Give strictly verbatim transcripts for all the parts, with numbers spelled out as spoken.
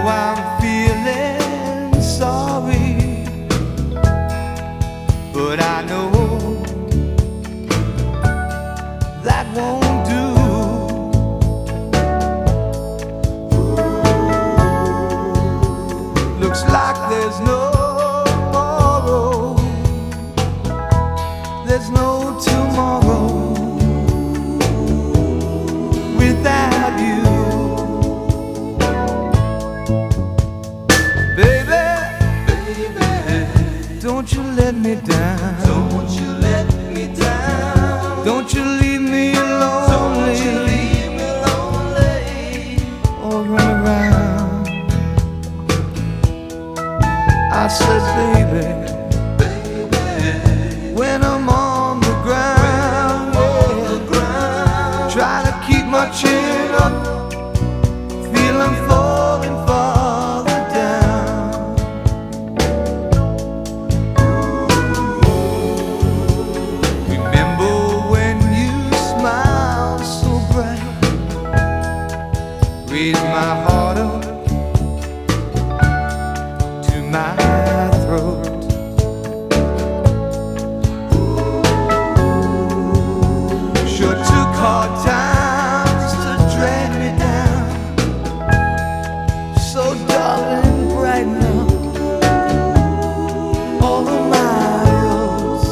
I'm feeling sorry, but I know that won't do. Looks like there's no tomorrow. There's no tomorrow without you. Baby, baby, don't you let me down. Don't you let me down. Don't you leave me lonely. Don't you leave me lonely. Or run around. I said, baby, baby, when I'm on the ground, on the ground, try to keep my chin up, feel I'm falling farther down. Remember when you smiled so bright, raised my heart up to my throat. Sure took hard times to drag me down. So darling, brighten up all of my roads.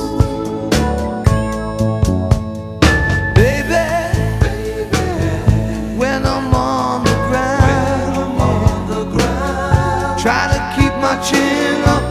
Baby, baby, when I'm on the ground, when I'm on the ground, try to keep my chin up,